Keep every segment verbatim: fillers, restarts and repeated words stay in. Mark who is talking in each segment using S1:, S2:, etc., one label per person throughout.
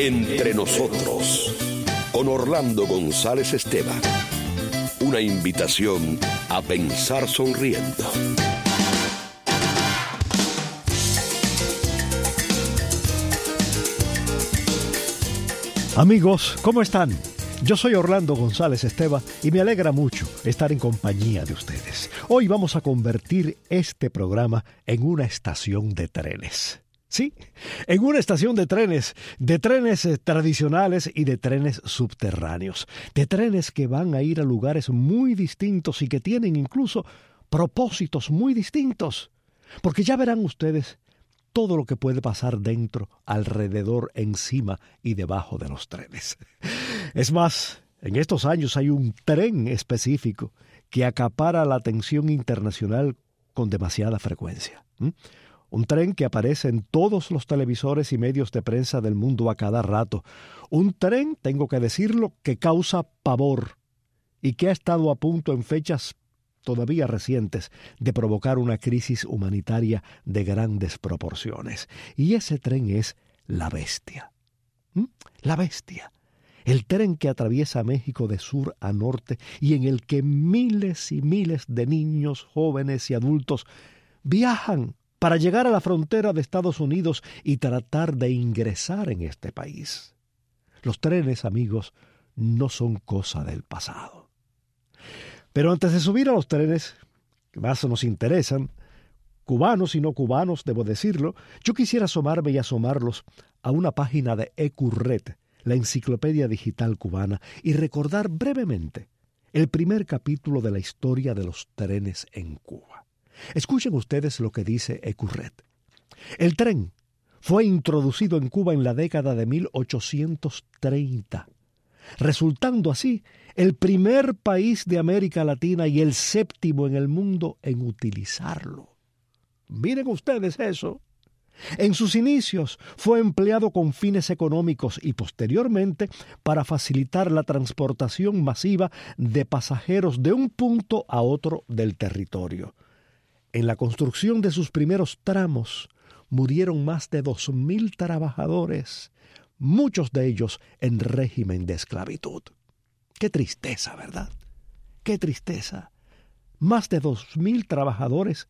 S1: Entre nosotros, con Orlando González Esteban. Una invitación a pensar sonriendo.
S2: Amigos, ¿cómo están? Yo soy Orlando González Esteban y me alegra mucho estar en compañía de ustedes. Hoy vamos a convertir este programa en una estación de trenes. Sí, en una estación de trenes, de trenes tradicionales y de trenes subterráneos, de trenes que van a ir a lugares muy distintos y que tienen incluso propósitos muy distintos. Porque ya verán ustedes todo lo que puede pasar dentro, alrededor, encima y debajo de los trenes. Es más, en estos años hay un tren específico que acapara la atención internacional con demasiada frecuencia. ¿Mm? Un tren que aparece en todos los televisores y medios de prensa del mundo a cada rato. Un tren, tengo que decirlo, que causa pavor y que ha estado a punto en fechas todavía recientes de provocar una crisis humanitaria de grandes proporciones. Y ese tren es La Bestia. ¿Mm? La Bestia. El tren que atraviesa México de sur a norte y en el que miles y miles de niños, jóvenes y adultos viajan para llegar a la frontera de Estados Unidos y tratar de ingresar en este país. Los trenes, amigos, no son cosa del pasado. Pero antes de subir a los trenes, que más nos interesan, cubanos y no cubanos, debo decirlo, yo quisiera asomarme y asomarlos a una página de Ecurret, la enciclopedia digital cubana, y recordar brevemente el primer capítulo de la historia de los trenes en Cuba. Escuchen ustedes lo que dice Ecurret. El tren fue introducido en Cuba en la década de mil ochocientos treinta, resultando así el primer país de América Latina y el séptimo en el mundo en utilizarlo. Miren ustedes eso. En sus inicios fue empleado con fines económicos y posteriormente para facilitar la transportación masiva de pasajeros de un punto a otro del territorio. En la construcción de sus primeros tramos murieron más de dos mil trabajadores, muchos de ellos en régimen de esclavitud. Qué tristeza, ¿verdad? Qué tristeza. Más de dos mil trabajadores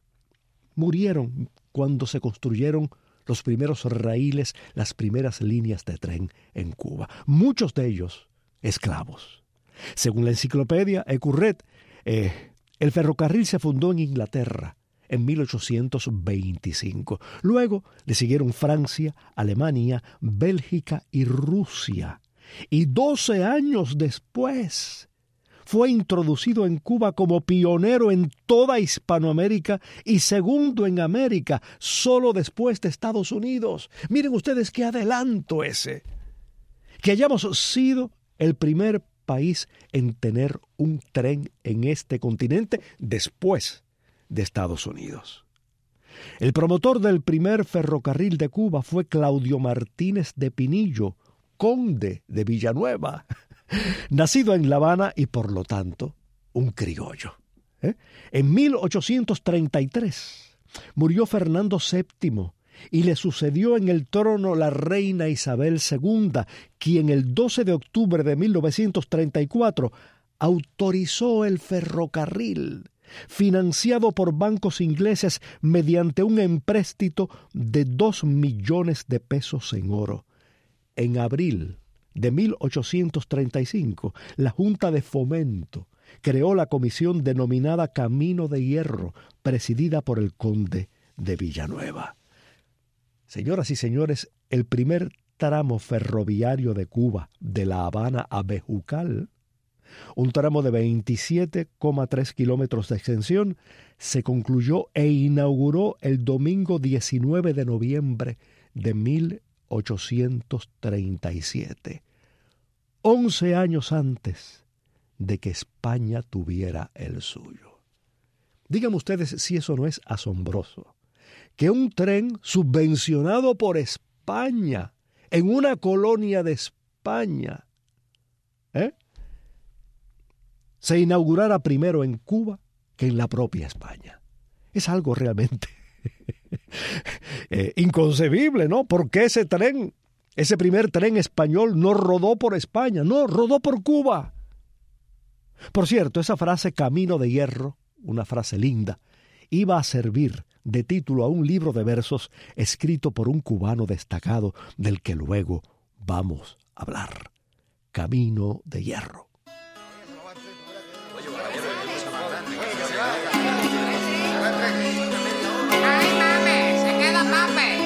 S2: murieron cuando se construyeron los primeros raíles, las primeras líneas de tren en Cuba. Muchos de ellos esclavos. Según la enciclopedia Ecurret, eh, el ferrocarril se fundó en Inglaterra en mil ochocientos veinticinco. Luego le siguieron Francia, Alemania, Bélgica y Rusia. Y doce años después fue introducido en Cuba como pionero en toda Hispanoamérica y segundo en América, solo después de Estados Unidos. Miren ustedes qué adelanto ese. Que hayamos sido el primer país en tener un tren en este continente después de Estados Unidos. El promotor del primer ferrocarril de Cuba fue Claudio Martínez de Pinillo, conde de Villanueva, nacido en La Habana y por lo tanto un criollo. ¿Eh? En mil ochocientos treinta y tres murió Fernando séptimo y le sucedió en el trono la reina Isabel segunda, quien el doce de octubre de mil novecientos treinta y cuatro autorizó el ferrocarril, financiado por bancos ingleses mediante un empréstito de dos millones de pesos en oro. En abril de mil ochocientos treinta y cinco, la Junta de Fomento creó la comisión denominada Camino de Hierro, presidida por el conde de Villanueva. Señoras y señores, el primer tramo ferroviario de Cuba, de La Habana a Bejucal, un tramo de veintisiete coma tres kilómetros de extensión, se concluyó e inauguró el domingo diecinueve de noviembre de mil ochocientos treinta y siete, once años antes de que España tuviera el suyo. Díganme ustedes si eso no es asombroso, que un tren subvencionado por España, en una colonia de España, ¿eh? se inaugurara primero en Cuba que en la propia España. Es algo realmente eh, inconcebible, ¿no? Porque ese tren Ese primer tren español no rodó por España, no, rodó por Cuba. Por cierto, esa frase Camino de Hierro, una frase linda, iba a servir de título a un libro de versos escrito por un cubano destacado del que luego vamos a hablar. Camino de Hierro.
S3: ¡Ay, mame! ¡Se queda mame!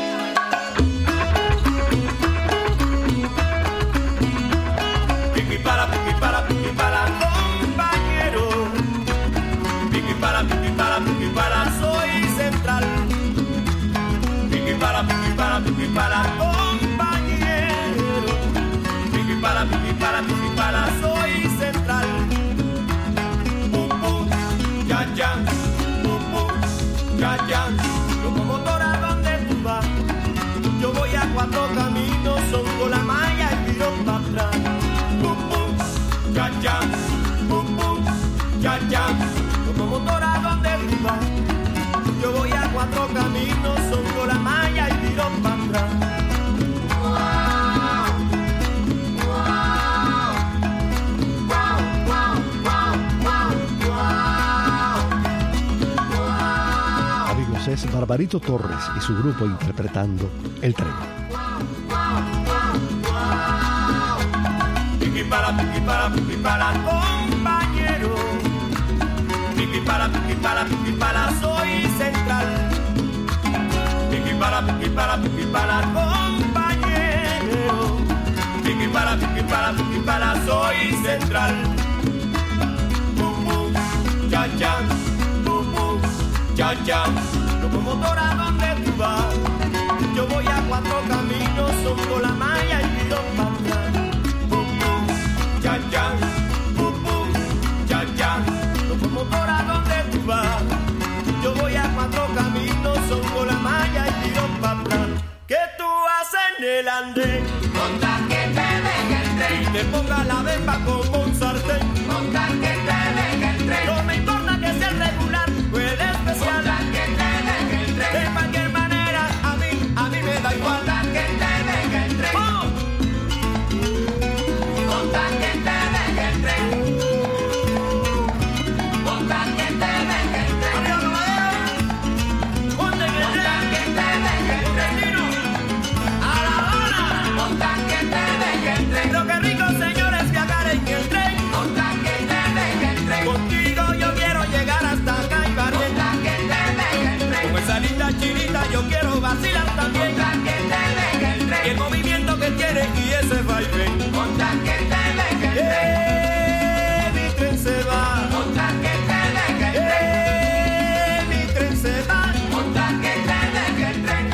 S4: Piqui para, piqui para, piqui para, compañero. Piqui para, piqui para, piqui para, soy central. Piqui para, piqui para, piqui para, compañero. Piqui para, piqui para, piqui para, soy central. Pum, pum, ya, ya. Pum, pum, ya, ya. Locomotora, ¿dónde tú vas? Yo voy a cuatro caminos, son con la malla y tiro para atrás. Pum, pum, ya, ya. Pum, pum, ya, ya. Locomotora, ¿dónde tú vas? Yo voy a cuatro caminos, son con la malla y tiro para atrás.
S2: Amigos, es Barbarito Torres y su grupo interpretando El Tren.
S4: Piqui para, piqui para, piqui para, compañero. Piqui para, piqui para, piqui para, soy central. Piqui para, piqui para, piqui para, compañero. Piqui para, piqui para, piqui para, soy central. Pum, pum, ya, ya. Pum, pum, ya, ya. Locomotora, ¿dónde tú vas? Yo voy a cuatro caminos, son con la malla y tiro para atrás. Pum, pum, ya, ya. Pum, pum, ya, ya. Locomotora, ¿dónde tú vas? Yo voy a cuatro caminos, son con la malla y tiro para atrás. ¿Qué tú haces en el andén?
S3: Monta que te deje el tren.
S4: Y te ponga la bemba como un sartén.
S3: Monta que te deje el tren.
S4: No me importa que sea regular o el especial.
S3: Monta que te deje el tren.
S4: De cualquier manera, a mí, a mí me da igual.
S3: Monta que te deje el tren.
S4: ¡Oh!
S3: Monta que te deje el tren. Monta que te deje el tren.
S4: ¡Arriba, caballero! ¡Ponte en el
S3: Monta
S4: tren!
S3: que te deje el tren.
S4: ¡Destino! ¡A La Habana!
S3: Monta que te deje el tren.
S4: Pero qué rico, señores, viajar en el tren.
S3: Monta que te deje el tren.
S4: Contigo yo quiero llegar hasta acá y barrer.
S3: Monta que te deje el tren.
S4: Con esa linda chinita yo quiero vacilar también.
S3: Monta que te deje el
S4: Y el
S3: tren.
S4: movimiento que tiene y ese vaivén.
S3: Monta que te deje el tren.
S4: ¡Eh! Mi tren se va.
S3: Monta que te deje el tren.
S4: ¡Eh! Mi tren se va.
S3: Monta que te deje el tren.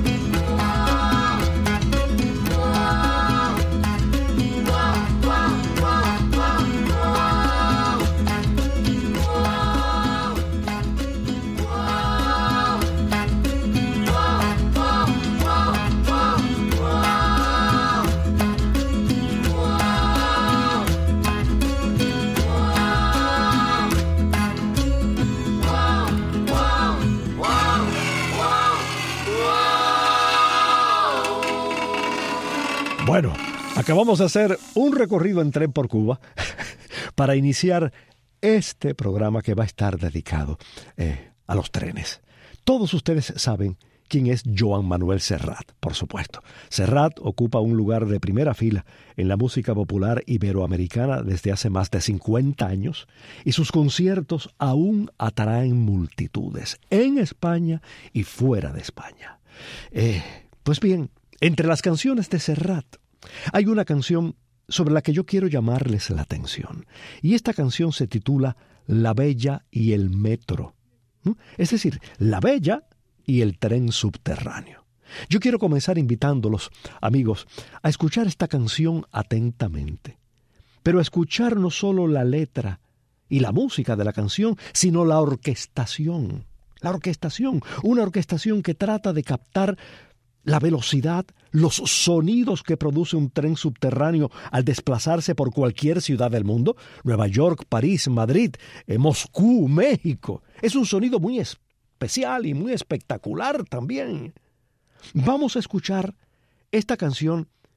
S2: Bueno, acabamos de hacer un recorrido en tren por Cuba para iniciar este programa que va a estar dedicado eh, a los trenes. Todos ustedes saben quién es Joan Manuel Serrat, por supuesto. Serrat ocupa un lugar de primera fila en la música popular iberoamericana desde hace más de cincuenta años y sus conciertos aún atraen multitudes en España y fuera de España. Eh, pues bien, entre las canciones de Serrat hay una canción sobre la que yo quiero llamarles la atención. Y esta canción se titula La Bella y el Metro. ¿Mm? Es decir, La Bella y el tren subterráneo. Yo quiero comenzar invitándolos, amigos, a escuchar esta canción atentamente. Pero a escuchar no solo la letra y la música de la canción, sino la orquestación. La orquestación, una orquestación que trata de captar la velocidad, los sonidos que produce un tren subterráneo al desplazarse por cualquier ciudad del mundo, Nueva York, París, Madrid, eh, Moscú, México. Es un sonido muy especial y muy espectacular también. Vamos a escuchar esta canción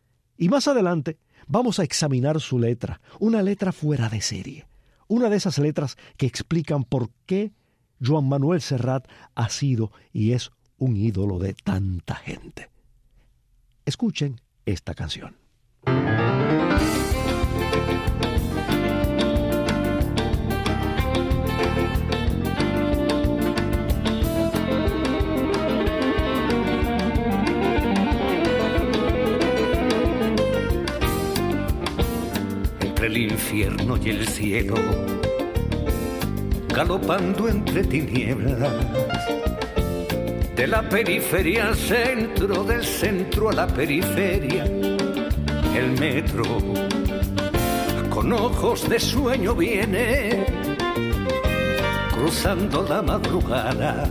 S2: Y más adelante vamos a examinar su letra, una letra fuera de serie. Una de esas letras que explican por qué Joan Manuel Serrat ha sido y es un ídolo de tanta gente. Escuchen esta canción.
S5: Entre el infierno y el cielo, galopando entre tinieblas, de la periferia al centro, del centro a la periferia, el metro con ojos de sueño viene cruzando la madrugada.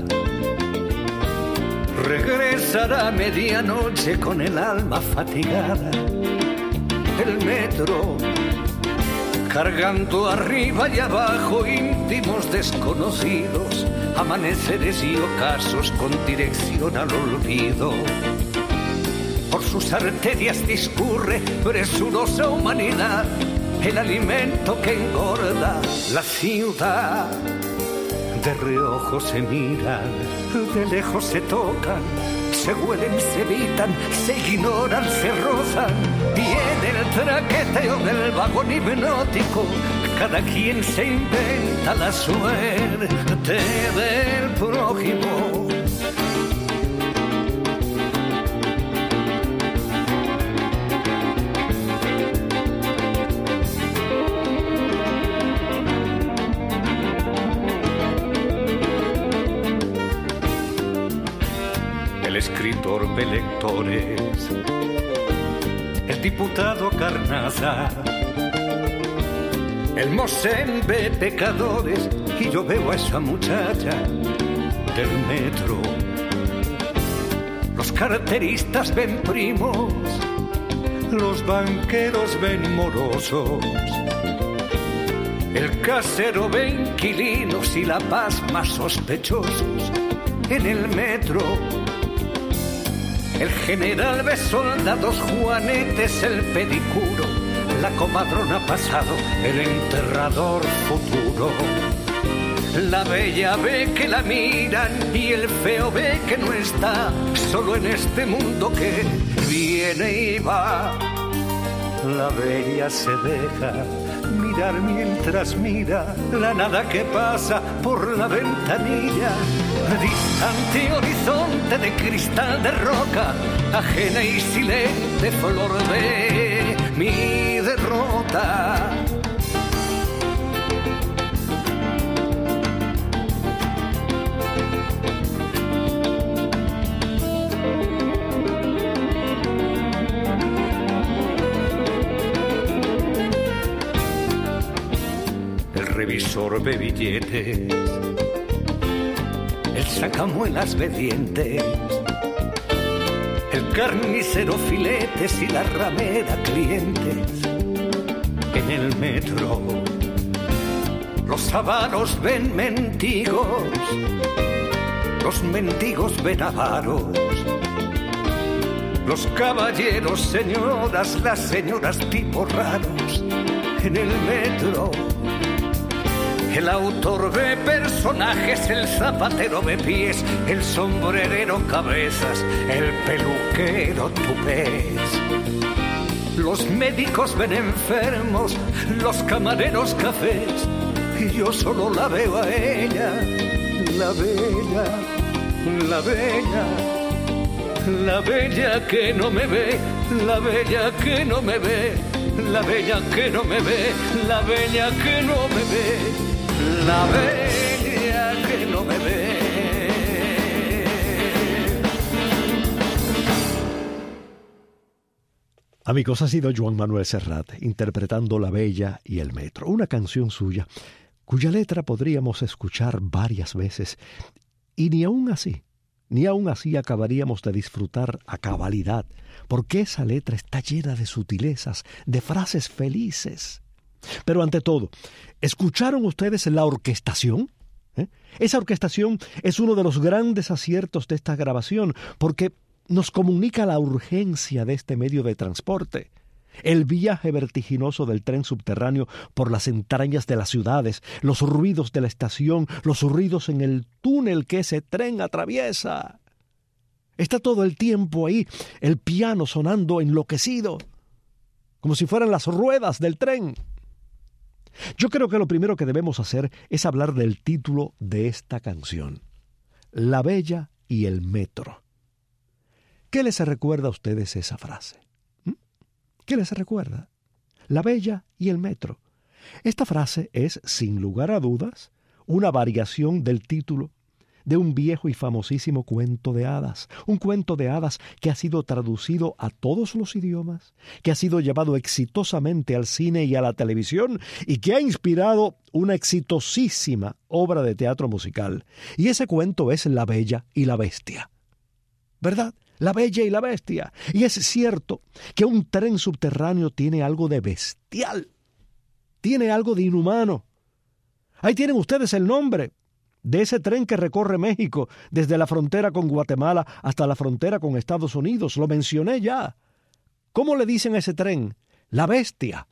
S5: Regresará a medianoche con el alma fatigada. El metro cargando arriba y abajo íntimos desconocidos, amaneceres y ocasos con dirección al olvido. Por sus arterias discurre presurosa humanidad, el alimento que engorda la ciudad. De reojo se miran, de lejos se tocan, se huelen, se evitan, se ignoran, se rozan. Viene el traqueteo del vagón hipnótico, cada quien se inventa la suerte del prójimo. El escritor ve lectores, el diputado Carnaza, el Mosén ve pecadores y yo veo a esa muchacha del metro. Los carteristas ven primos, los banqueros ven morosos, el casero ve inquilinos y la paz más sospechosos. En el metro el general ve soldados, juanetes, el pedicuro, la comadrona pasado, el enterrador futuro. La bella ve que la miran y el feo ve que no está solo en este mundo que viene y va. La bella se deja mirar mientras mira la nada que pasa por la ventanilla. Distante horizonte de cristal de roca, ajena y silente flor de mi derrota. El revisor ve billetes, el sacamuelas ve dientes, el carnicero filetes y la ramera clientes. En el metro los avaros ven mendigos, los mendigos ven avaros, los caballeros señoras, las señoras tipos raros. En el metro el autor ve personajes, el zapatero ve pies, el sombrerero cabezas, el peluquero tupés. Los médicos ven enfermos, los camareros cafés, y yo solo la veo a ella, la bella, la bella, la bella que no me ve, la bella que no me ve, la bella que no me ve, la bella que no me ve. La bella que no me ve.
S2: Amigos, ha sido Joan Manuel Serrat interpretando La Bella y el Metro, una canción suya cuya letra podríamos escuchar varias veces y ni aún así, ni aún así acabaríamos de disfrutar a cabalidad, porque esa letra está llena de sutilezas, de frases felices. Pero ante todo, ¿escucharon ustedes la orquestación? ¿Eh? Esa orquestación es uno de los grandes aciertos de esta grabación, porque nos comunica la urgencia de este medio de transporte. El viaje vertiginoso del tren subterráneo por las entrañas de las ciudades, los ruidos de la estación, los ruidos en el túnel que ese tren atraviesa. Está todo el tiempo ahí, el piano sonando enloquecido, como si fueran las ruedas del tren. Yo creo que lo primero que debemos hacer es hablar del título de esta canción, La Bella y el Metro. ¿Qué les recuerda a ustedes esa frase? ¿Mm? ¿Qué les recuerda? La Bella y el Metro. Esta frase es, sin lugar a dudas, una variación del título de un viejo y famosísimo cuento de hadas, un cuento de hadas que ha sido traducido a todos los idiomas, que ha sido llevado exitosamente al cine y a la televisión y que ha inspirado una exitosísima obra de teatro musical. Y ese cuento es La Bella y la Bestia. ¿Verdad? La Bella y la Bestia. Y es cierto que un tren subterráneo tiene algo de bestial, tiene algo de inhumano. Ahí tienen ustedes el nombre de ese tren que recorre México desde la frontera con Guatemala hasta la frontera con Estados Unidos. Lo mencioné ya. ¿Cómo le dicen a ese tren? La Bestia.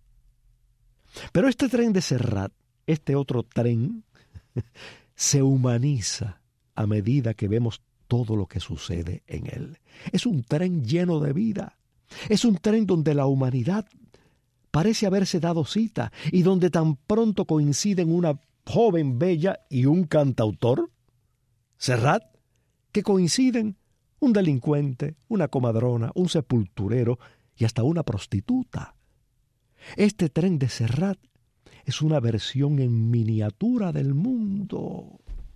S2: Pero este tren de Serrat, este otro tren, se humaniza a medida que vemos todo lo que sucede en él. Es un tren lleno de vida. Es un tren donde la humanidad parece haberse dado cita y donde tan pronto coinciden una joven bella y un cantautor, Serrat, que coinciden un delincuente, una comadrona, un sepulturero y hasta una prostituta. Este tren de Serrat es una versión en miniatura del mundo.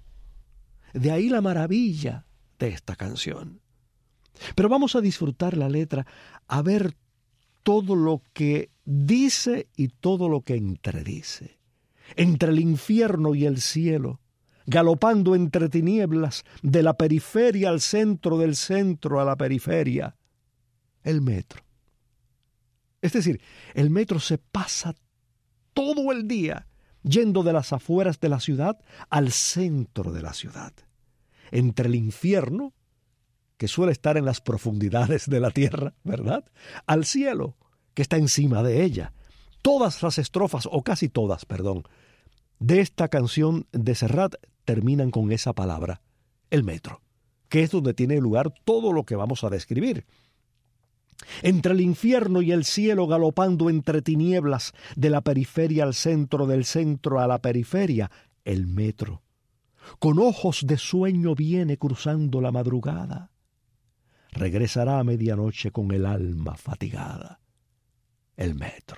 S2: De ahí la maravilla de esta canción. Pero vamos a disfrutar la letra, a ver todo lo que dice y todo lo que entredice. Entre el infierno y el cielo, galopando entre tinieblas, de la periferia al centro, del centro a la periferia, el metro. Es decir, el metro se pasa todo el día yendo de las afueras de la ciudad al centro de la ciudad. Entre el infierno, que suele estar en las profundidades de la tierra, ¿verdad?, al cielo, que está encima de ella. Todas las estrofas, o casi todas, perdón, de esta canción de Serrat terminan con esa palabra, el metro, que es donde tiene lugar todo lo que vamos a describir. Entre el infierno y el cielo, galopando entre tinieblas, de la periferia al centro, del centro a la periferia, el metro. Con ojos de sueño viene cruzando la madrugada. Regresará a medianoche con el alma fatigada. El metro.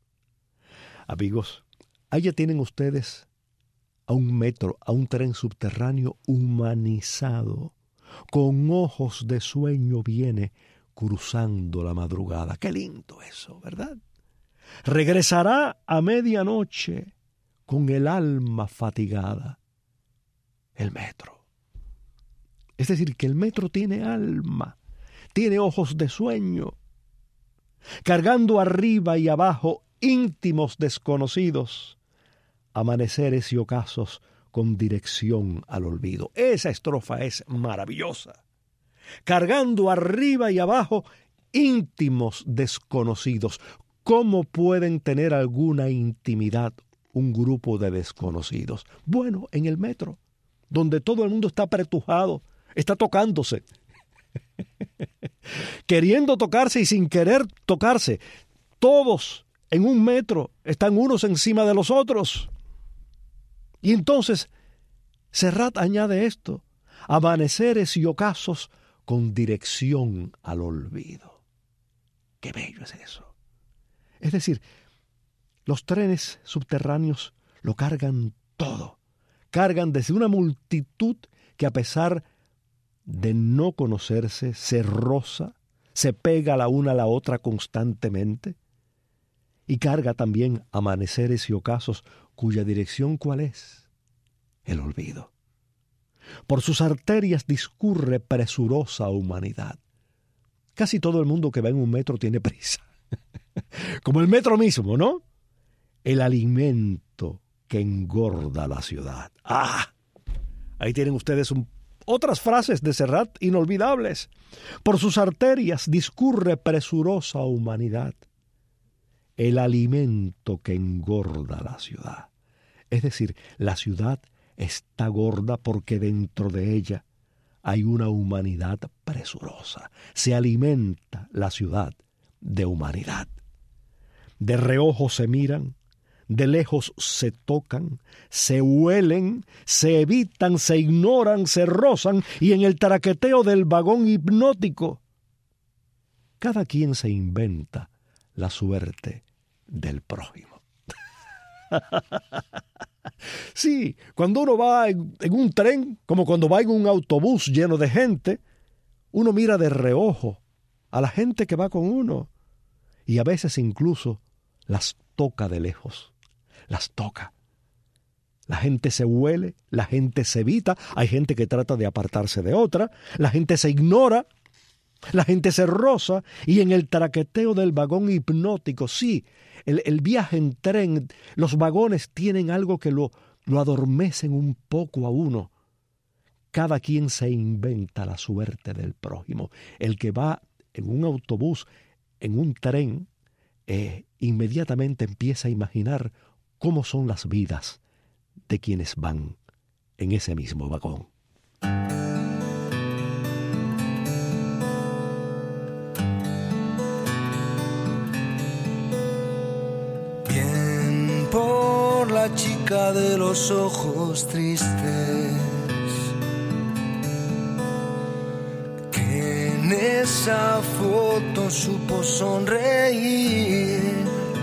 S2: Amigos, allá tienen ustedes a un metro, a un tren subterráneo humanizado. Con ojos de sueño viene cruzando la madrugada. Qué lindo eso, ¿verdad? Regresará a medianoche con el alma fatigada. El metro. Es decir, que el metro tiene alma, tiene ojos de sueño, cargando arriba y abajo íntimos desconocidos, amaneceres y ocasos con dirección al olvido. Esa estrofa es maravillosa. Cargando arriba y abajo íntimos desconocidos. ¿Cómo pueden tener alguna intimidad un grupo de desconocidos? Bueno, en el metro, donde todo el mundo está apretujado, está tocándose, queriendo tocarse y sin querer tocarse. Todos en un metro están unos encima de los otros. Y entonces Serrat añade esto: amaneceres y ocasos con dirección al olvido. Qué bello es eso. Es decir, los trenes subterráneos lo cargan todo. Cargan desde una multitud que, a pesar de no conocerse, se roza, se pega la una a la otra constantemente, y carga también amaneceres y ocasos cuya dirección, ¿cuál es? El olvido. Por sus arterias discurre presurosa humanidad. Casi todo el mundo que va en un metro tiene prisa. Como el metro mismo, ¿no? El alimento que engorda la ciudad. ¡Ah! Ahí tienen ustedes un, otras frases de Serrat inolvidables. Por sus arterias discurre presurosa humanidad. el alimento que engorda la ciudad. Es decir, la ciudad está gorda porque dentro de ella hay una humanidad presurosa. Se alimenta la ciudad de humanidad. De reojo se miran, de lejos se tocan, se huelen, se evitan, se ignoran, se rozan, y en el traqueteo del vagón hipnótico, cada quien se inventa la suerte del prójimo. Sí, cuando uno va en, en un tren, como cuando va en un autobús lleno de gente, uno mira de reojo a la gente que va con uno y a veces incluso las toca de lejos, las toca. La gente se huele, la gente se evita, hay gente que trata de apartarse de otra, la gente se ignora, la gente se roza, y en el traqueteo del vagón hipnótico, sí, el, el viaje en tren, los vagones tienen algo que lo, lo adormecen un poco a uno. Cada quien se inventa la suerte del prójimo. El que va en un autobús, en un tren, eh, inmediatamente empieza a imaginar cómo son las vidas de quienes van en ese mismo vagón.
S6: Bien por la chica de los ojos tristes, que en esa foto supo sonreír.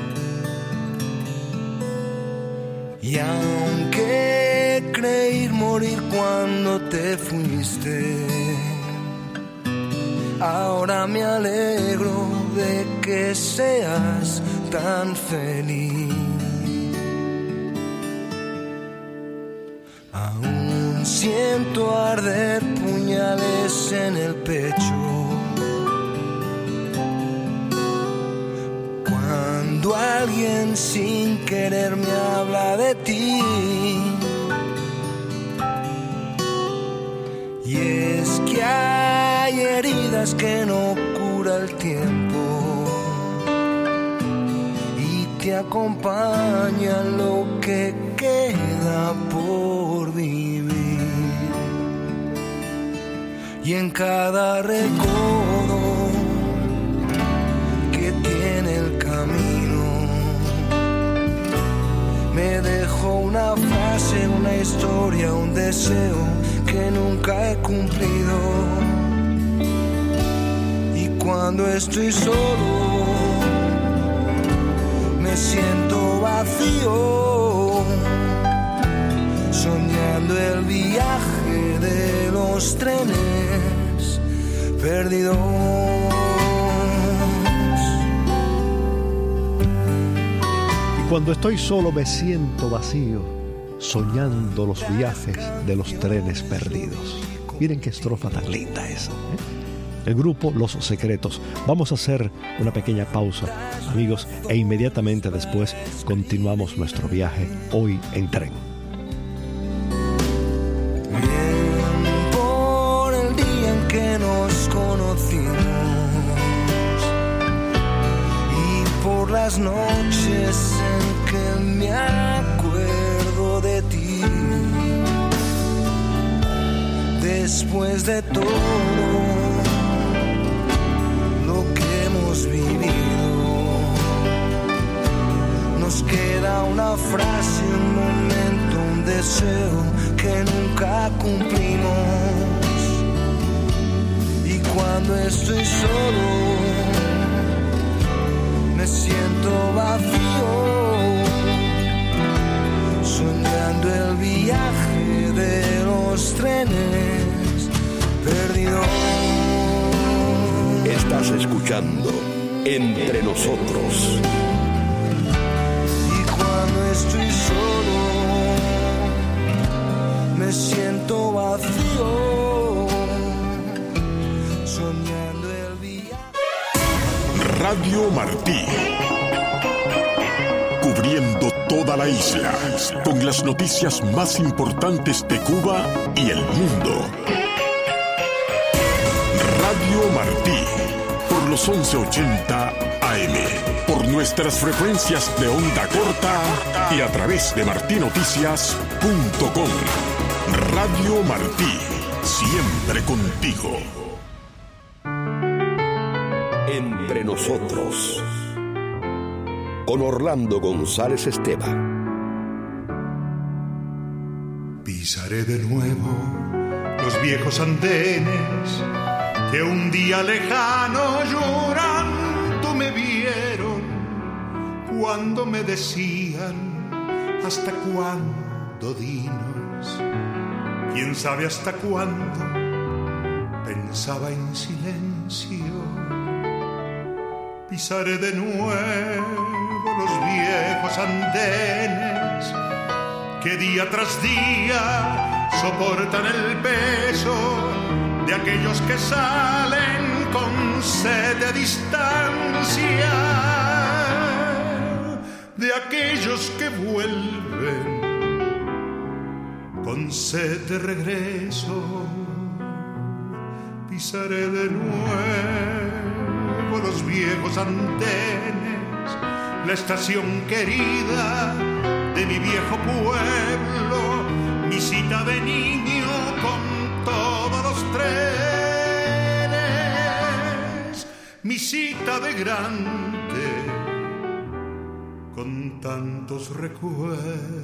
S6: Y aunque creí morir cuando te fuiste, ahora me alegro de que seas tan feliz. Aún siento arder puñales en el pecho cuando alguien sin querer me habla de ti. Y es que hay heridas que no cura el tiempo y te acompaña lo que queda por vivir. Y en cada recodo que tiene el camino me dejó una frase, una historia, un deseo que nunca he cumplido. Y cuando estoy solo me siento vacío, soñando el viaje de los trenes perdidos.
S2: Y cuando estoy solo me siento vacío, soñando los viajes de los trenes perdidos. Miren qué estrofa tan linda esa, ¿eh? El grupo Los Secretos. Vamos a hacer una pequeña pausa, amigos, e inmediatamente después continuamos nuestro viaje hoy en tren.
S6: Bien por el día en que nos conocimos y por las noches en que me acuerdo de ti. Después de todo lo que hemos vivido, nos queda una frase, un momento, un deseo que nunca cumplimos. Y cuando estoy solo me siento vacío, soñando el viaje de los trenes perdidos.
S1: Estás escuchando Entre Nosotros.
S6: Y cuando estoy solo me siento vacío, soñando el viaje.
S7: Radio Martí, cubriendo toda la isla con las noticias más importantes de Cuba y el mundo. Radio Martí, por los once ochenta A A M, por nuestras frecuencias de onda corta y a través de martí noticias punto com. Radio Martí, siempre contigo.
S1: Entre nosotros, con Orlando González Esteban.
S8: Pisaré de nuevo los viejos andenes que un día lejano llorando me vieron cuando me decían: ¿hasta cuándo, dinos? ¿Quién sabe hasta cuándo? Pensaba en silencio. Pisaré de nuevo los viejos andenes que día tras día soportan el peso de aquellos que salen con sed de distancia, de aquellos que vuelven con sed de regreso. Pisaré de nuevo los viejos andenes, la estación querida de mi viejo pueblo, mi cita de niño con todos los trenes, mi cita de grande con tantos recuerdos.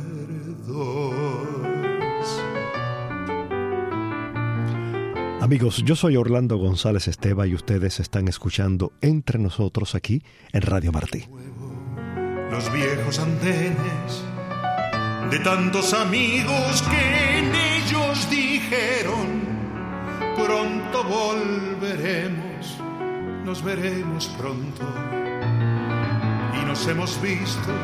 S2: Amigos, yo soy Orlando González Esteban y ustedes están escuchando Entre Nosotros aquí en Radio Martí.
S8: Los viejos andenes de tantos amigos que en ellos dijeron: pronto volveremos, nos veremos pronto. Y nos hemos visto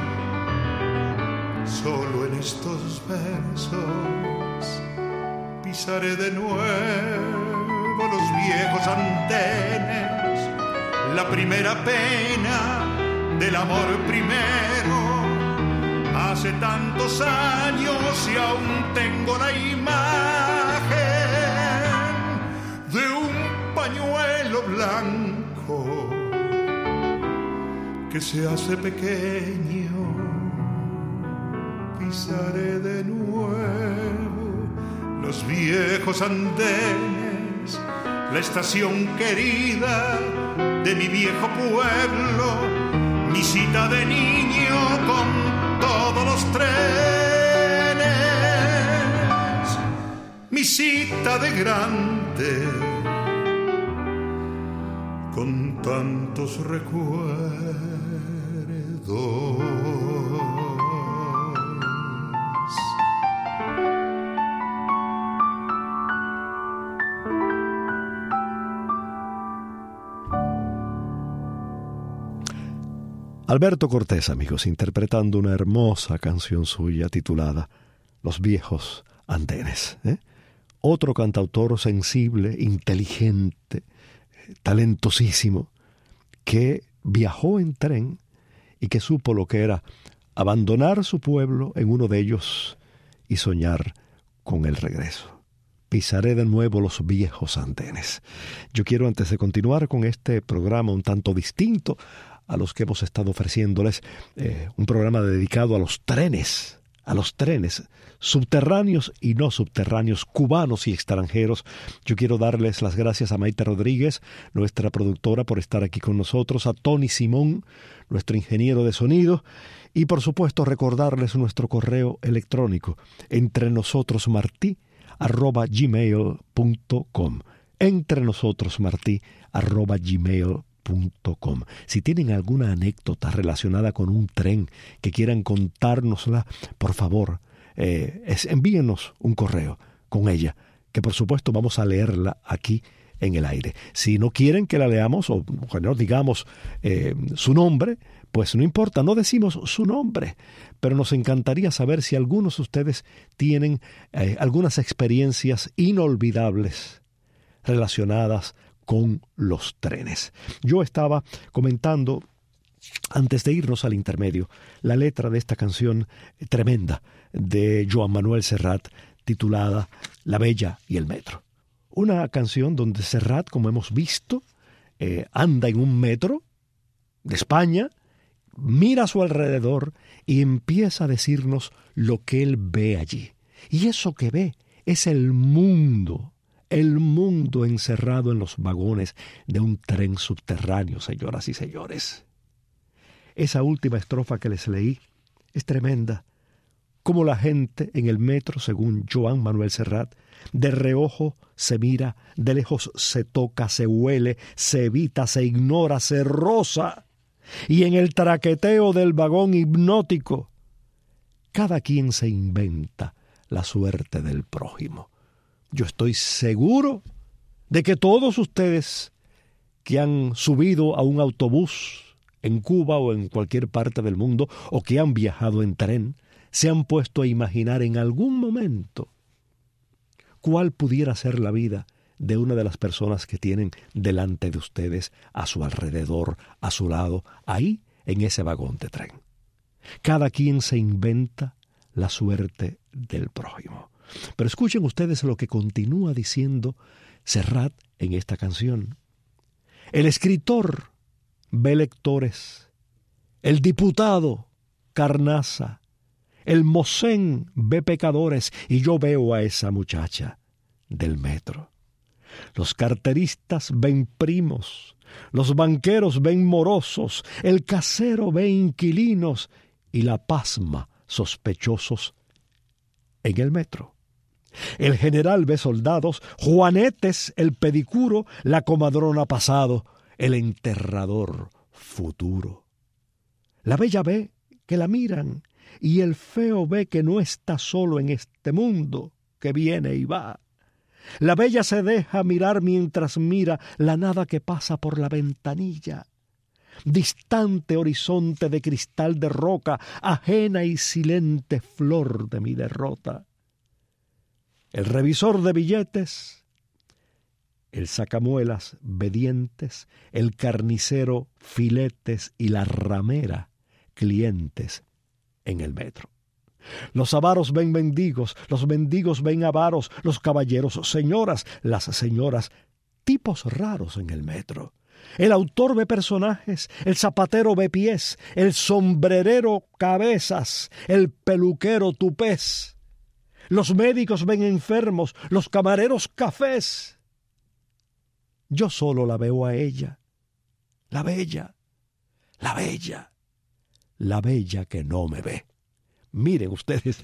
S8: solo en estos versos. Pisaré de nuevo los viejos andenes, la primera pena del amor primero. Hace tantos años y aún tengo la imagen de un pañuelo blanco que se hace pequeño. Pisaré de nuevo los viejos andenes, la estación querida de mi viejo pueblo, mi cita de niño con todos los trenes, mi cita de grande con tantos recuerdos.
S2: Alberto Cortés, amigos, interpretando una hermosa canción suya titulada Los viejos andenes. ¿eh? Otro cantautor sensible, inteligente, talentosísimo, que viajó en tren y que supo lo que era abandonar su pueblo en uno de ellos y soñar con el regreso. Pisaré de nuevo los viejos andenes. Yo quiero, antes de continuar con este programa un tanto distinto a los que hemos estado ofreciéndoles, eh, un programa dedicado a los trenes, a los trenes subterráneos y no subterráneos, cubanos y extranjeros. Yo quiero darles las gracias a Maite Rodríguez, nuestra productora, por estar aquí con nosotros, a Tony Simón, nuestro ingeniero de sonido, y por supuesto recordarles nuestro correo electrónico, entrenosotrosmartí arroba gmail punto com, entrenosotrosmartí arroba gmail punto com. Si tienen alguna anécdota relacionada con un tren que quieran contárnosla, por favor, eh, es, envíenos un correo con ella, que por supuesto vamos a leerla aquí en el aire. Si no quieren que la leamos o que no digamos eh, su nombre, pues no importa, no decimos su nombre, pero nos encantaría saber si algunos de ustedes tienen eh, algunas experiencias inolvidables relacionadas con los trenes. Yo estaba comentando, antes de irnos al intermedio, la letra de esta canción tremenda de Joan Manuel Serrat, titulada La Bella y el Metro. Una canción donde Serrat, como hemos visto, eh, anda en un metro de España, mira a su alrededor y empieza a decirnos lo que él ve allí. Y eso que ve es el mundo, el mundo encerrado en los vagones de un tren subterráneo, señoras y señores. Esa última estrofa que les leí es tremenda. Como la gente en el metro, según Joan Manuel Serrat, de reojo se mira, de lejos se toca, se huele, se evita, se ignora, se roza. Y en el traqueteo del vagón hipnótico, cada quien se inventa la suerte del prójimo. Yo estoy seguro de que todos ustedes que han subido a un autobús en Cuba o en cualquier parte del mundo, o que han viajado en tren, se han puesto a imaginar en algún momento cuál pudiera ser la vida de una de las personas que tienen delante de ustedes, a su alrededor, a su lado, ahí en ese vagón de tren. Cada quien se inventa la suerte del prójimo. Pero escuchen ustedes lo que continúa diciendo Serrat en esta canción. El escritor ve lectores, el diputado carnaza, el mosén ve pecadores, y yo veo a esa muchacha del metro. Los carteristas ven primos, los banqueros ven morosos, el casero ve inquilinos y la pasma sospechosos en el metro. El general ve soldados, juanetes, el pedicuro, la comadrona pasado, el enterrador futuro. La bella ve que la miran, y el feo ve que no está solo en este mundo, que viene y va. La bella se deja mirar mientras mira la nada que pasa por la ventanilla. Distante horizonte de cristal de roca, ajena y silente flor de mi derrota. El revisor de billetes, el sacamuelas ve dientes, el carnicero filetes y la ramera clientes en el metro. Los avaros ven mendigos, los mendigos ven avaros, los caballeros señoras, las señoras tipos raros en el metro. El autor ve personajes, el zapatero ve pies, el sombrerero cabezas, el peluquero tupés. Los médicos ven enfermos, los camareros cafés. Yo solo la veo a ella, la bella, la bella, la bella que no me ve. Miren ustedes,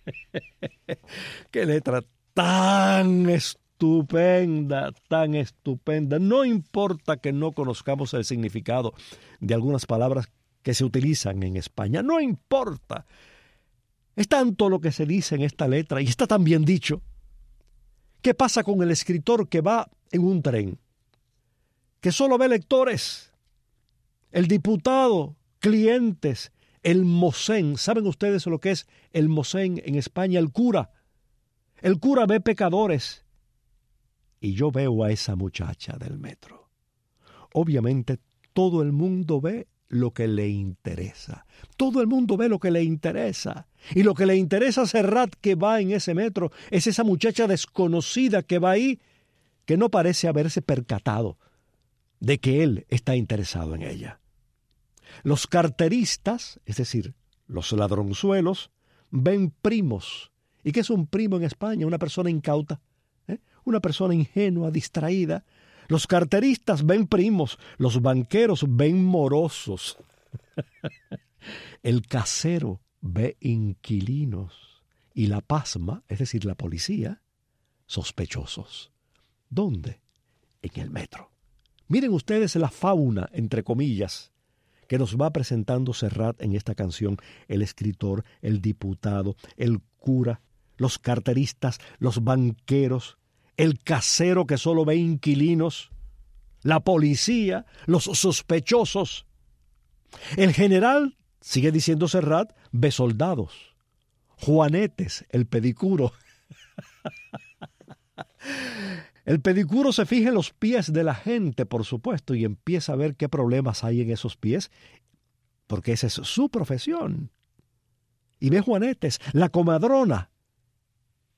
S2: qué letra tan estupenda, tan estupenda. No importa que no conozcamos el significado de algunas palabras que se utilizan en España, no importa. Es tanto lo que se dice en esta letra, y está tan bien dicho. ¿Qué pasa con el escritor que va en un tren, que solo ve lectores? El diputado, clientes, el mosén. ¿Saben ustedes lo que es el mosén en España? El cura. El cura ve pecadores. Y yo veo a esa muchacha del metro. Obviamente todo el mundo ve lo que le interesa. Todo el mundo ve lo que le interesa. Y lo que le interesa a Serrat, que va en ese metro, es esa muchacha desconocida que va ahí, que no parece haberse percatado de que él está interesado en ella. Los carteristas, es decir, los ladronzuelos, ven primos. ¿Y qué es un primo en España? Una persona incauta, ¿eh? Una persona ingenua, distraída. Los carteristas ven primos, los banqueros ven morosos. El casero ve inquilinos y la pasma, es decir, la policía, sospechosos. ¿Dónde? En el metro. Miren ustedes la fauna, entre comillas, que nos va presentando Serrat en esta canción. El escritor, el diputado, el cura, los carteristas, los banqueros, el casero que solo ve inquilinos, la policía, los sospechosos. El general, sigue diciendo Serrat, ve soldados, juanetes, el pedicuro. El pedicuro se fija en los pies de la gente, por supuesto, y empieza a ver qué problemas hay en esos pies, porque esa es su profesión. Y ve juanetes, la comadrona,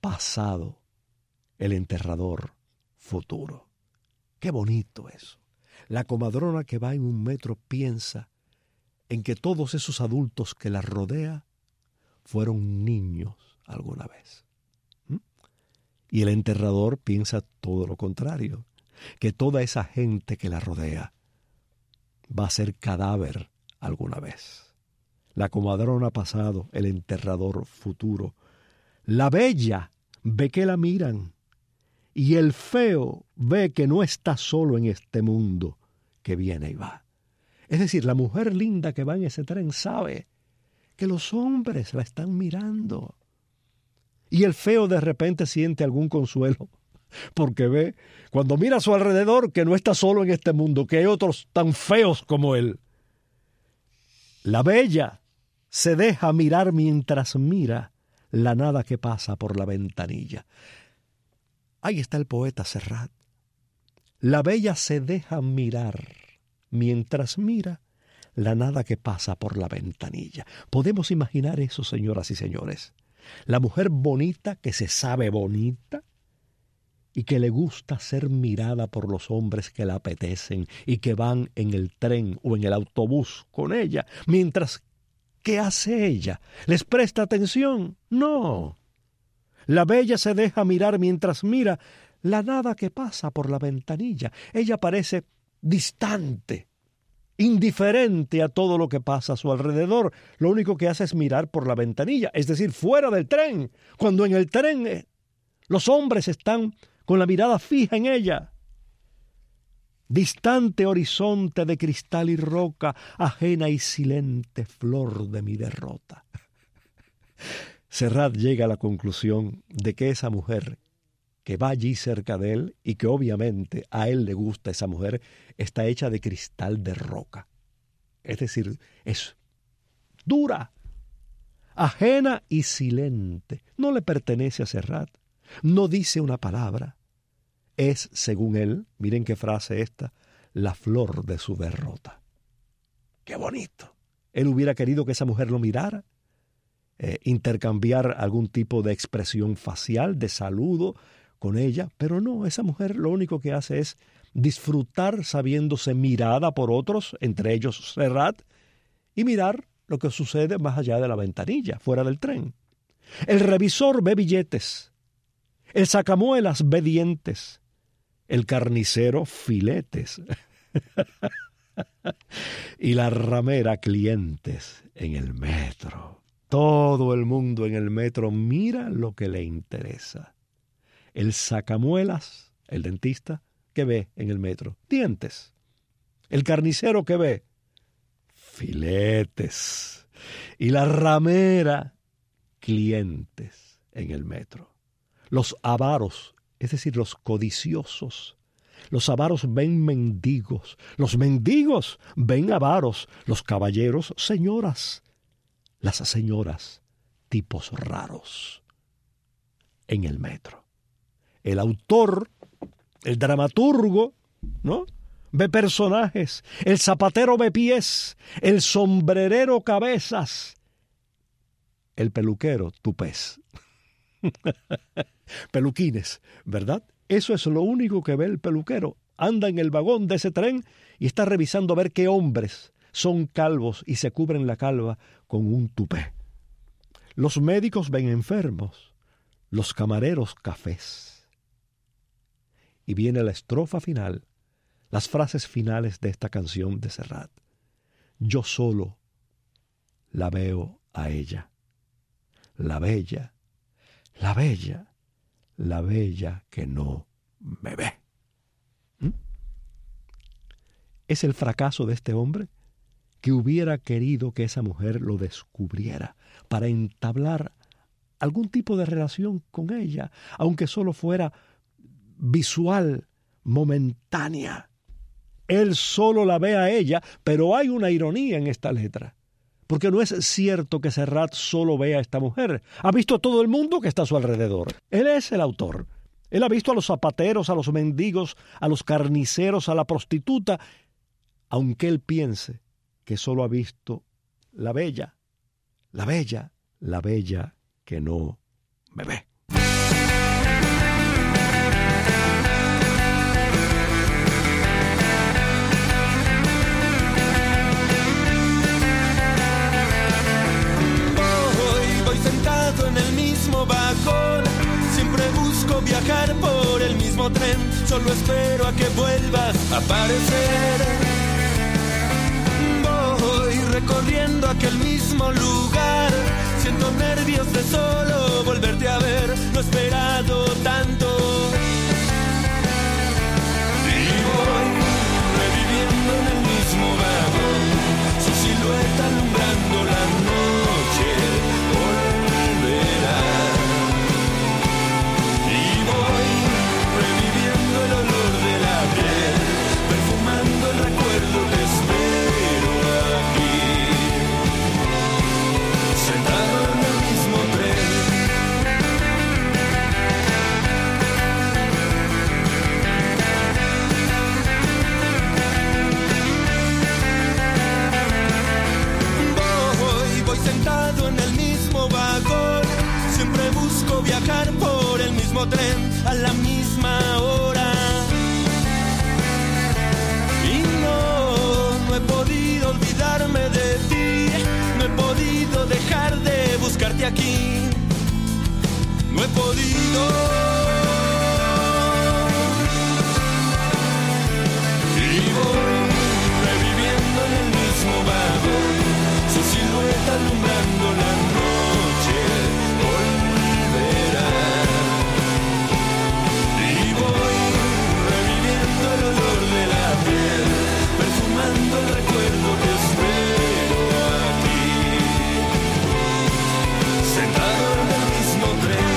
S2: pasado, el enterrador, futuro. Qué bonito eso. La comadrona que va en un metro piensa en que todos esos adultos que la rodea fueron niños alguna vez. ¿Mm? Y el enterrador piensa todo lo contrario, que toda esa gente que la rodea va a ser cadáver alguna vez. La comadrona pasado, el enterrador futuro. La bella ve que la miran y el feo ve que no está solo en este mundo que viene y va. Es decir, la mujer linda que va en ese tren sabe que los hombres la están mirando. Y el feo de repente siente algún consuelo, porque ve, cuando mira a su alrededor, que no está solo en este mundo, que hay otros tan feos como él. La bella se deja mirar mientras mira la nada que pasa por la ventanilla. Ahí está el poeta Serrat. La bella se deja mirar mientras mira la nada que pasa por la ventanilla. Podemos imaginar eso, señoras y señores. La mujer bonita que se sabe bonita y que le gusta ser mirada por los hombres que la apetecen y que van en el tren o en el autobús con ella. Mientras, ¿qué hace ella? ¿Les presta atención? No. La bella se deja mirar mientras mira la nada que pasa por la ventanilla. Ella parece distante, indiferente a todo lo que pasa a su alrededor. Lo único que hace es mirar por la ventanilla, es decir, fuera del tren, cuando en el tren eh, los hombres están con la mirada fija en ella. Distante horizonte de cristal y roca, ajena y silente flor de mi derrota. Serrat llega a la conclusión de que esa mujer que va allí cerca de él y que obviamente a él le gusta esa mujer, está hecha de cristal de roca. Es decir, es dura, ajena y silente. No le pertenece a Serrat. No dice una palabra. Es, según él, miren qué frase esta, la flor de su derrota. ¡Qué bonito! Él hubiera querido que esa mujer lo mirara, eh, intercambiar algún tipo de expresión facial, de saludo con ella, pero no, esa mujer lo único que hace es disfrutar sabiéndose mirada por otros, entre ellos Serrat, y mirar lo que sucede más allá de la ventanilla, fuera del tren. El revisor ve billetes, el sacamuelas ve dientes, el carnicero filetes y la ramera clientes en el metro. Todo el mundo en el metro mira lo que le interesa. El sacamuelas, el dentista, ¿qué ve en el metro? Dientes. El carnicero, ¿qué ve? Filetes. Y la ramera, clientes en el metro. Los avaros, es decir, los codiciosos. Los avaros ven mendigos. Los mendigos ven avaros. Los caballeros, señoras. Las señoras, tipos raros en el metro. El autor, el dramaturgo, ¿no?, ve personajes. El zapatero ve pies. El sombrerero cabezas. El peluquero tupés. Peluquines, ¿verdad? Eso es lo único que ve el peluquero. Anda en el vagón de ese tren y está revisando a ver qué hombres son calvos y se cubren la calva con un tupé. Los médicos ven enfermos. Los camareros cafés. Y viene la estrofa final, las frases finales de esta canción de Serrat. Yo solo la veo a ella, la bella, la bella, la bella que no me ve. ¿Mm? ¿Es el fracaso de este hombre que hubiera querido que esa mujer lo descubriera para entablar algún tipo de relación con ella, aunque solo fuera visual, momentánea? Él solo la ve a ella, pero hay una ironía en esta letra, porque no es cierto que Serrat solo vea a esta mujer. Ha visto a todo el mundo que está a su alrededor. Él es el autor. Él ha visto a los zapateros, a los mendigos, a los carniceros, a la prostituta, aunque él piense que solo ha visto la bella, la bella, la bella que no me ve.
S9: viajar por el mismo tren. Solo espero a que vuelvas a aparecer. Voy recorriendo aquel mismo lugar. Siento nervios de solo volverte a ver. No he esperado tanto. Y voy reviviendo en el mismo vagón, su silueta alumbrando la noche. Volverá. Y voy reviviendo el olor de la piel, perfumando el recuerdo que espero aquí, sentado en el mismo tren. Voy, voy sentado en el mismo vagón, siempre busco viajar por el mismo tren a la misma hora. Y no, no he podido olvidarme de ti, no he podido dejar de buscarte aquí, no he podido. Y voy reviviendo en el mismo vagón, su silueta alumbrando la noche. Volverá. Y voy reviviendo el olor de la piel, perfumando el recuerdo que espero aquí, sentado en el mismo tren.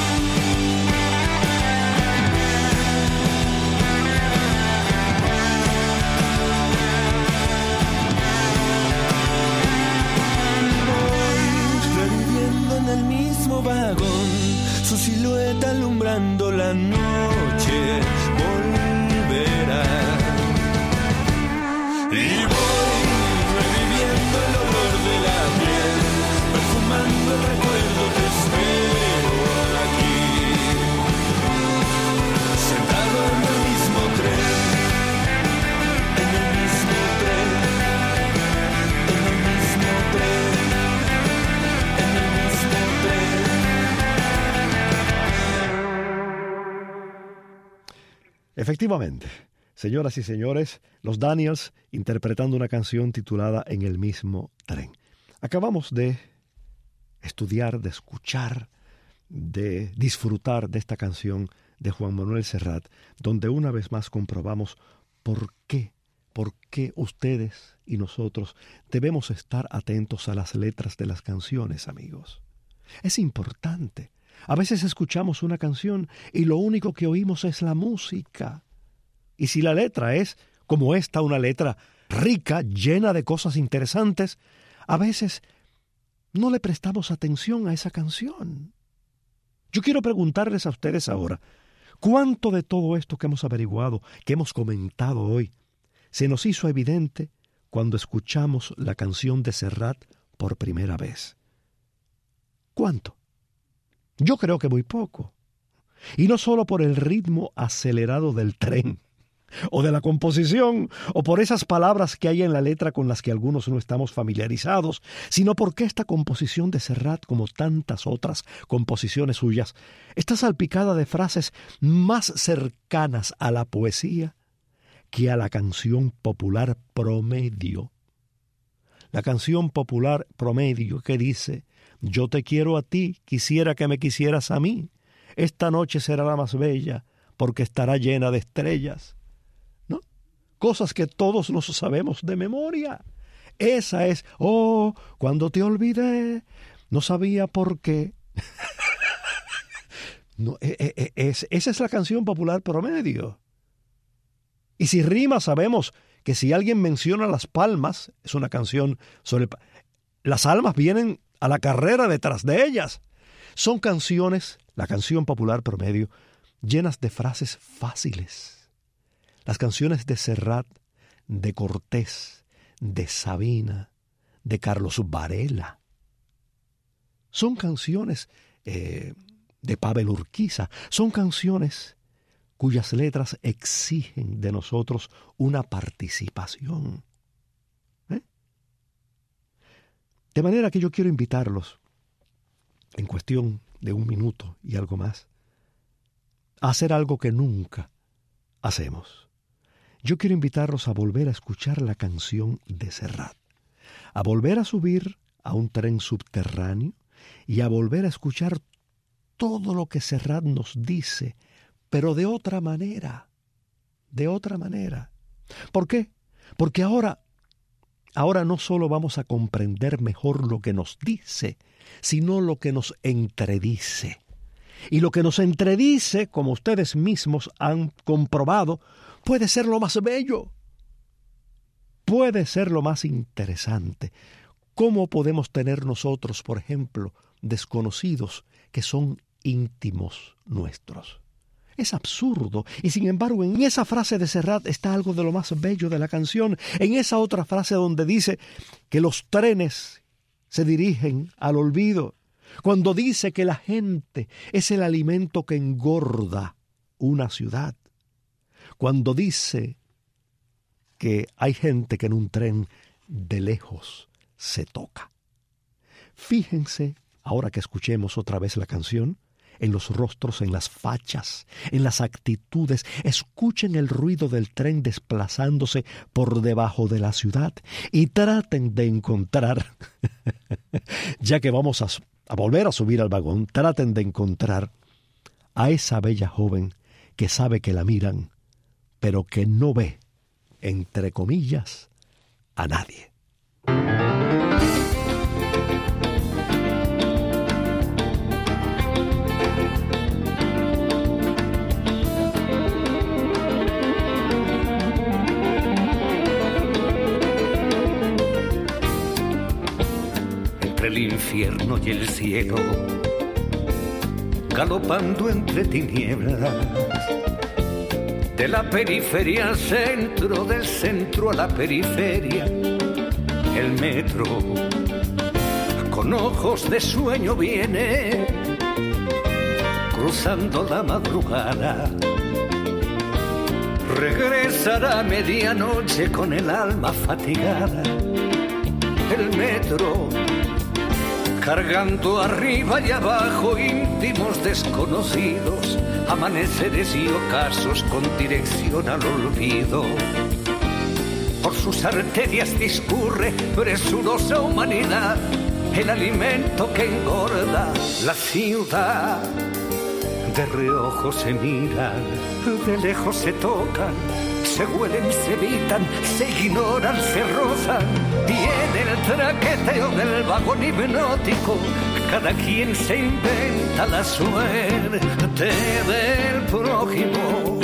S9: Reviviendo en el mismo vagón, su silueta alumbrando la noche. Volverá. Y voy reviviendo el olor de la piel, perfumando el recuerdo que espero aquí, sentado en el mismo tren, en el mismo tren, en el mismo tren.
S2: Efectivamente, señoras y señores, los Daniels interpretando una canción titulada En el mismo tren. Acabamos de estudiar, de escuchar, de disfrutar de esta canción de Juan Manuel Serrat, donde una vez más comprobamos por qué, por qué ustedes y nosotros debemos estar atentos a las letras de las canciones, amigos. Es importante. A veces escuchamos una canción y lo único que oímos es la música. Y si la letra es, como esta, una letra rica, llena de cosas interesantes, a veces no le prestamos atención a esa canción. Yo quiero preguntarles a ustedes ahora, ¿cuánto de todo esto que hemos averiguado, que hemos comentado hoy, se nos hizo evidente cuando escuchamos la canción de Serrat por primera vez? ¿Cuánto? Yo creo que muy poco. Y no solo por el ritmo acelerado del tren, o de la composición, o por esas palabras que hay en la letra con las que algunos no estamos familiarizados, sino porque esta composición de Serrat, como tantas otras composiciones suyas, está salpicada de frases más cercanas a la poesía que a la canción popular promedio. La canción popular promedio que dice: yo te quiero a ti, quisiera que me quisieras a mí. Esta noche será la más bella, porque estará llena de estrellas. ¿No? Cosas que todos nos sabemos de memoria. Esa es, oh, cuando te olvidé, no sabía por qué. No, es, es, esa es la canción popular promedio. Y si rima, sabemos que si alguien menciona las palmas, es una canción sobre... Las almas vienen a la carrera detrás de ellas. Son canciones, la canción popular promedio, llenas de frases fáciles. Las canciones de Serrat, de Cortés, de Sabina, de Carlos Varela. Son canciones eh, de Pavel Urquiza. Son canciones cuyas letras exigen de nosotros una participación. ¿Eh? De manera que yo quiero invitarlos, en cuestión de un minuto y algo más, a hacer algo que nunca hacemos. Yo quiero invitarlos a volver a escuchar la canción de Serrat, a volver a subir a un tren subterráneo y a volver a escuchar todo lo que Serrat nos dice, pero de otra manera, de otra manera. ¿Por qué? Porque ahora, ahora no solo vamos a comprender mejor lo que nos dice, sino lo que nos entredice. Y lo que nos entredice, como ustedes mismos han comprobado, puede ser lo más bello, puede ser lo más interesante. ¿Cómo podemos tener nosotros, por ejemplo, desconocidos que son íntimos nuestros? Es absurdo, y sin embargo en esa frase de Serrat está algo de lo más bello de la canción, en esa otra frase donde dice que los trenes se dirigen al olvido, cuando dice que la gente es el alimento que engorda una ciudad, cuando dice que hay gente que en un tren de lejos se toca. Fíjense, ahora que escuchemos otra vez la canción, en los rostros, en las fachas, en las actitudes. Escuchen el ruido del tren desplazándose por debajo de la ciudad y traten de encontrar, ya que vamos a, a volver a subir al vagón, traten de encontrar a esa bella joven que sabe que la miran, pero que no ve, entre comillas, a nadie.
S5: El infierno y el cielo, galopando entre tinieblas, de la periferia al centro, del centro a la periferia, el metro con ojos de sueño viene, cruzando la madrugada, regresará a medianoche con el alma fatigada, el metro cargando arriba y abajo íntimos desconocidos, amaneceres y ocasos con dirección al olvido. Por sus arterias discurre presurosa humanidad, el alimento que engorda la ciudad. De reojo se miran, de lejos se tocan, se huelen, se evitan, se ignoran, se rozan. Tiene el traqueteo del vagón hipnótico, cada quien se inventa la suerte del prójimo.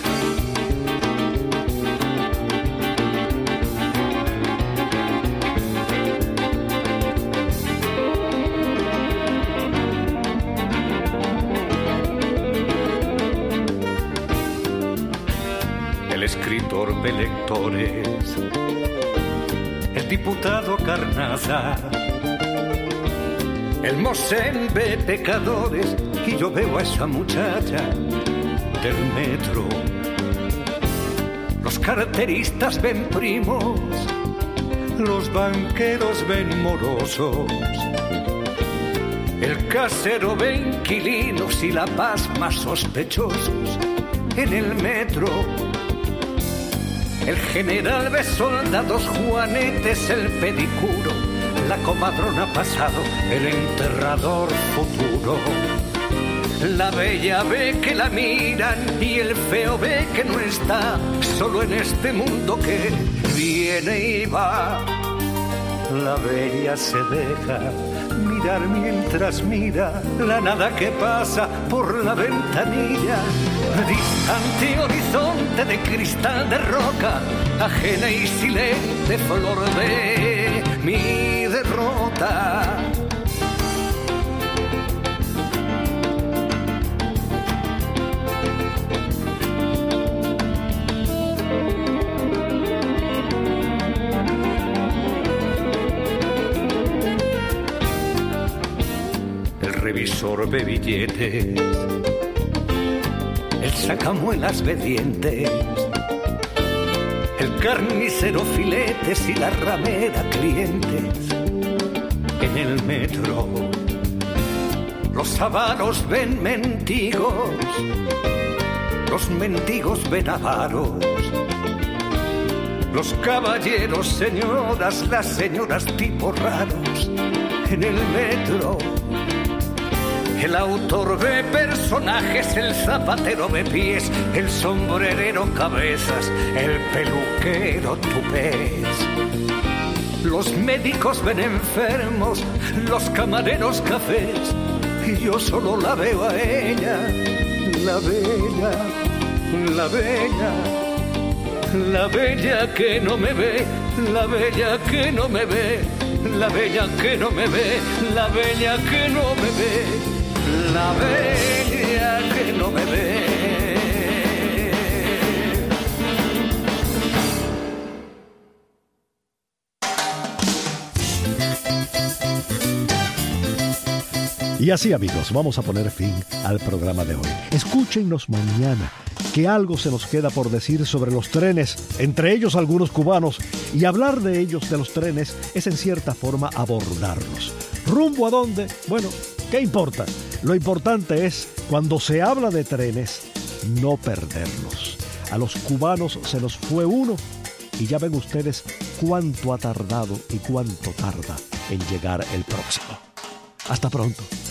S5: Escritor de lectores, el diputado Carnaza, el Mosén ve pecadores y yo veo a esa muchacha del metro. Los carteristas ven primos, los banqueros ven morosos, el casero ve inquilinos y la paz más sospechosos en el metro. El general ve soldados, juanetes, el pedicuro, la comadrona pasado, el enterrador futuro. La bella ve que la miran y el feo ve que no está solo en este mundo que viene y va. La bella se deja mirar mientras mira la nada que pasa por la ventanilla. Distante horizonte de cristal de roca, ajena y silente flor de mi derrota. El revisor ve billetes, el sacamuelas ve dientes, el carnicero filetes y la ramera clientes. En el metro los avaros ven mendigos, los mendigos ven avaros, los caballeros, señoras, las señoras tipos raros en el metro. El autor ve personajes, el zapatero ve pies, el sombrerero cabezas, el peluquero tupés. Los médicos ven enfermos, los camareros cafés, y yo solo la veo a ella, la bella, la bella, la bella que no me ve, la bella que no me ve, la bella que no me ve, la bella que no me ve, la bella que no me ve.
S2: Y así, amigos, vamos a poner fin al programa de hoy. Escúchenos mañana, que algo se nos queda por decir sobre los trenes, entre ellos algunos cubanos, y hablar de ellos, de los trenes, es en cierta forma abordarlos. ¿Rumbo a dónde? Bueno, ¿qué importa? Lo importante es, cuando se habla de trenes, no perderlos. A los cubanos se nos fue uno, y ya ven ustedes cuánto ha tardado y cuánto tarda en llegar el próximo. Hasta pronto.